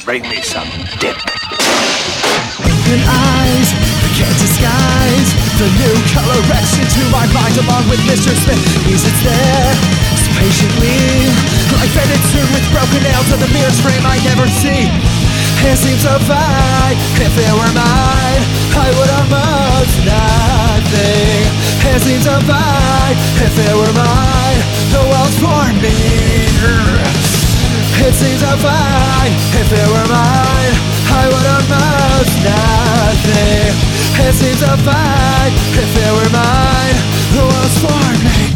Bring me some dip. And eyes that can't disguise the new color etched into my mind along with Mr. Smith. He sits there so patiently, like faded suit with broken nails and the mirror's frame I never see. It seems so fine. If it were mine, I would almost nothing. It seems so fine. If it were mine, the world's for me. It seems so fine. If it were mine, I would almost nothing. It seems so fine. If it were mine, the world's for me.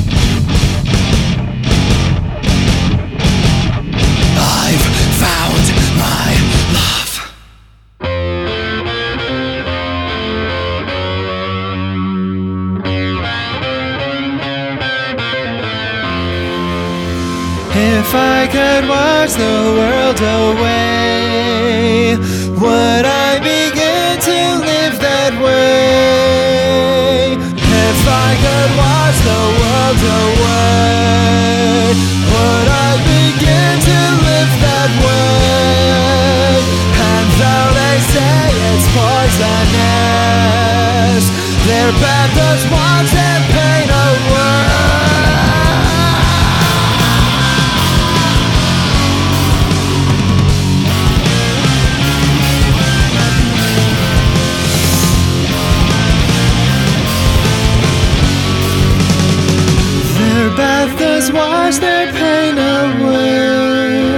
I've found my love. If I could watch the world away, would I begin to live that way? If I could watch the world away, would I begin to live that way? And though they say it's poisonous, their path does want their pain away. Does wash their pain away.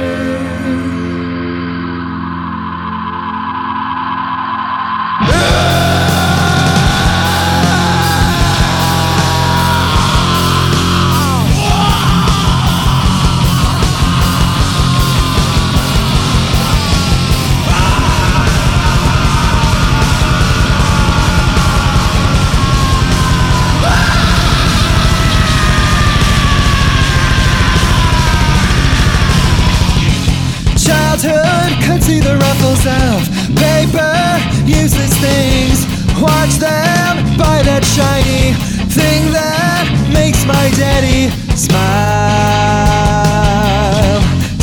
Could see the ruffles of paper, useless things. Watch them buy that shiny thing that makes my daddy smile,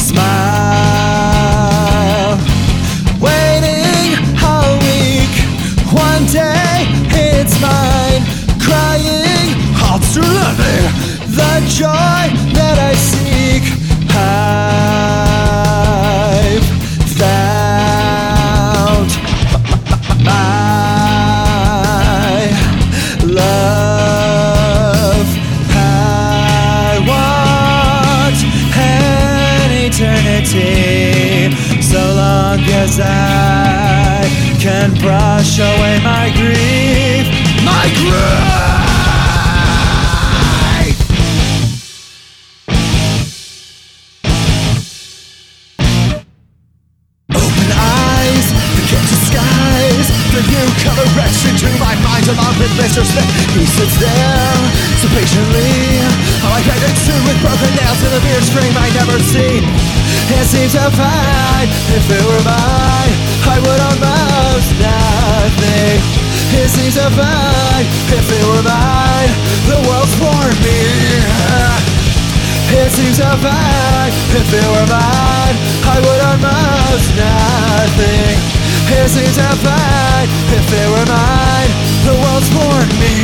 smile. Waiting all week, one day it's mine. Crying, hearts to loving, the joy that I seek. I've found my love. I want an eternity, so long as I can brush away my grief, my grief. The new color etched into my mind along with Mr. Smith. He sits there so patiently, like I did soon with broken nails in a mirror screen I never seen. It seems so fine. If it were mine, I would almost nothing. It seems so fine. If it were mine, the world's for me. It seems so fine. If it were mine, I would almost nothing. It seems so fine. If it were mine, the world's for me.